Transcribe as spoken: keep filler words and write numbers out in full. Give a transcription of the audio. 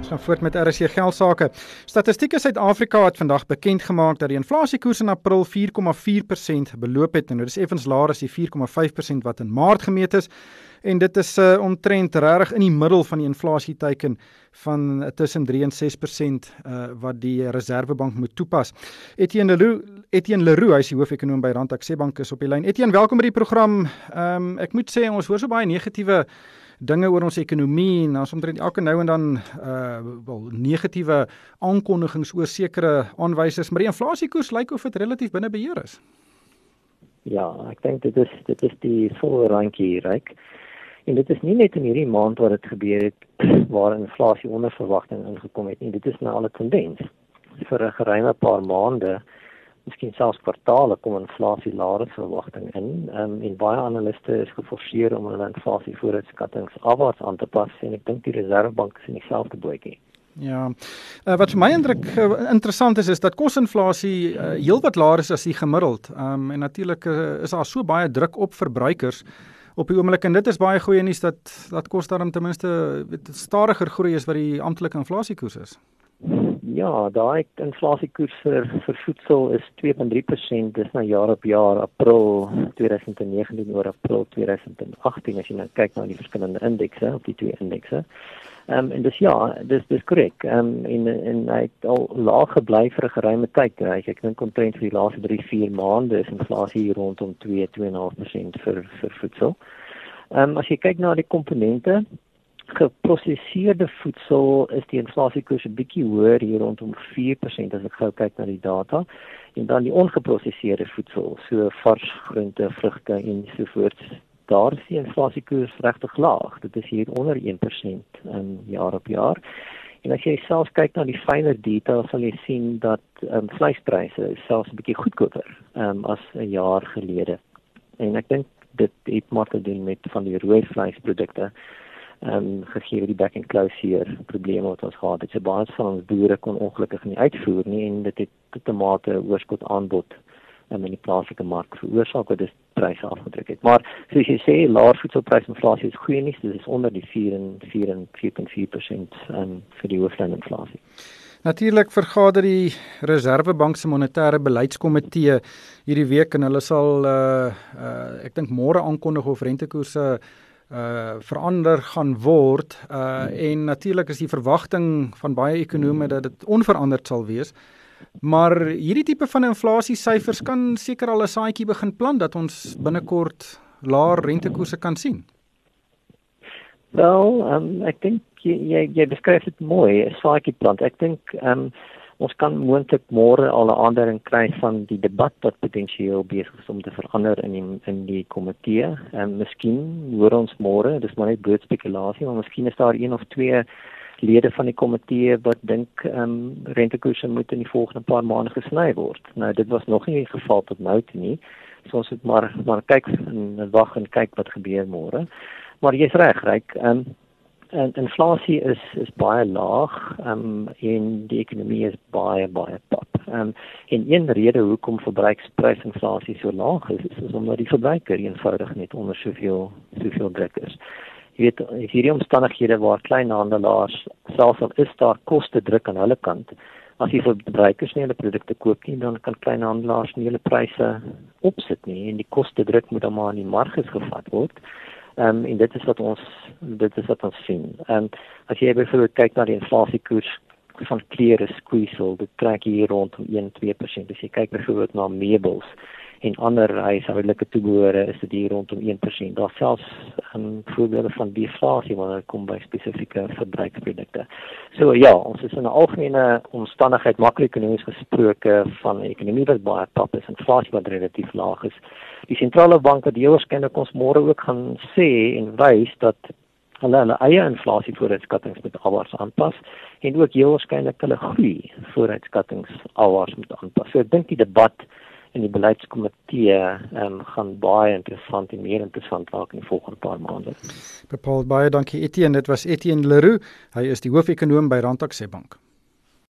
Ons gaan voort met R S C Geldsaake. Statistiek Suid-Afrika het vandag bekend gemaak dat die inflasiekoers in April vier komma vier persent beloop het en dit is effens laer as die vier komma vyf persent wat in Maart gemeet is. En dit is uh, omtrent regtig in die middel van die inflasieteiken van uh, tussen drie en ses persent uh, wat die Reserwebank moet toepas. Etienne Leroux, Etienne Leroux, hy is die hoofekonoom by Rand-Akse Bank, is op die lyn. Etienne, welkom by die program. Um, ek moet sê, ons hoor so baie negatiewe dinge oor ons ekonomie en ons omtrent elke nou en dan uh, wel negatiewe aankondigings oor sekere aanwysers, maar die inflasiekoers lyk of dit relatief binne beheer is. Ja, ek dink dit is dit is die volle randjie hier, ryk. En dit is nie net in hierdie maand wat dit gebeur het waar inflasie onder verwagting ingekom het nie, dit is nou al 'n tendens. Vir 'n geruime paar maande, miskien selfs kwartaale, kom inflasie laer as verwagting in. Um, en baie analiste is geforseer om hulle inflasie vooruitskattings afwaarts aan te pas en ek dink die Reserwebank is in dieselfde bootjie. Ja, uh, wat vir my indruk uh, interessant is, is dat kosinflasie uh, heelwat laer is as die gemiddeld. Um, en natuurlik uh, is daar so baie druk op verbruikers op die oomblik en dit is baie goeie nuus dat dat kos daarom ten minste stadiger groei is wat die amptelike inflasiekoers is. Ja, daai inflasiekoers vir vir voedsel is twee komma drie persent, dis nou jaar op jaar, April twintig negentien oor April twintig agtien, as jy nou kyk na die verskillende indekse, op die twee indekse. Um, en dus ja, dis dis korrek. Um, en en hy het al laag gebly vir 'n geruime tyd. Ek ek dink omtrent vir die laaste drie vier maande is inflasie rondom twee twee komma vyf persent vir vir voedsel. Um, as jy kyk na die komponente, geprosesseerde voedsel is die inflasiekoers 'n bietjie hoër hier rondom vier persent as ek gou kyk na die data. En dan die ongeprosesseerde voedsel, so vars groente, vrugte en so voort. Daar is die inflasiekoers regtig laag. Dit is hier onder een persent um, jaar op jaar. En as jy selfs kyk na die fynere detail, sal jy sien dat um, vleispryse is selfs 'n bietjie goedkoper um, as 'n jaar gelede. En ek dink dit het maar te doen met van die rooi vleisprodukte. Um, gegee die back and close hier probleme wat ons gehad het. So baie van ons boere kon ongelukkig nie uitvoer nie en dit het tot 'n mate oorskot aanbod um, in die plaaslike mark veroorsaak wat dus pryse afgedruk het. Maar soos jy sê, laer voedselprysinflasie is goeie nuus, dit is onder die vier en vier komma vier persent um, vir die hoofdlandinflasie. Natuurlik vergader die Reserwebank se monetêre beleidskomitee hierdie week en hulle sal uh, uh, ek dink môre aankondig of rentekoerse Uh, verander gaan word uh, en natuurlik is die verwagting van baie ekonome dat dit onveranderd sal wees, maar hierdie tipe van inflasiesyfers kan seker al 'n saadjie begin plant dat ons binnekort laer rentekoerse kan sien. Wel, um, ek dink jy, jy, jy beskryf dit mooi, 'n saadjie plant. Ek dink um, ons kan moontlik môre al 'n aanduiding kry van die debat wat potensieel besig is om te verander in die in die komitee. En miskien hoor ons môre, dis maar net bloot spekulasie, maar miskien is daar een of twee lede van die komitee wat dink um, rentekoerse moet in die volgende paar maande gesny word. Nou dit was nog nie die geval tot nou toe nie. So ons moet maar maar kyk en wag en kyk wat gebeur môre. Maar jy's reg, ryk. Um, En inflasie is is baie laag um, en die ekonomie is baie baie pap. Um, en een rede hoekom verbruiksprysinflasie so laag is, is omdat die verbruiker eenvoudig net onder soveel soveel druk is. Jy weet, is hierdie omstandighede waar kleinhandelaars, selfs al is daar koste druk aan hulle kant, as die verbruikers nie hulle produkte koop nie, dan kan kleinhandelaars nie hulle pryse opsit nie en die koste druk moet dan maar in die marges gevat word. Um, en dit is wat ons dit is wat ons sien. Um, as jy byvoorbeeld kyk na die inflasiekoers van klere squeesel, dit trek hier rondom een tot twee persent. As jy kyk byvoorbeeld na meubels en ander huishoudelike toebehore, is dit hier rondom een persent. Daar selfs um, voorbeelde van deflasie wanneer dit kom by spesifieke verbruiksprodukte. So ja, ons is in 'n algemene omstandigheid makroekonomies gesproke van 'n ekonomie wat baie pap is, inflasie wat relatief laag is. Die sentrale bank wat heel waarskynlik ons môre ook gaan sê en wys dat hulle hulle eie inflasie vooruitskattings moet afwaarts aanpas en ook heel waarskynlik hulle groei vooruitskattings afwaarts moet aanpas. So ek dink die debat in die beleidskomitee um, gaan baie interessant en meer interessant raak in die volgende paar maande. Bepaald baie dankie Etienne, dit was Etienne Leroux, hy is die hoofekonoom by Rand-Akse Bank.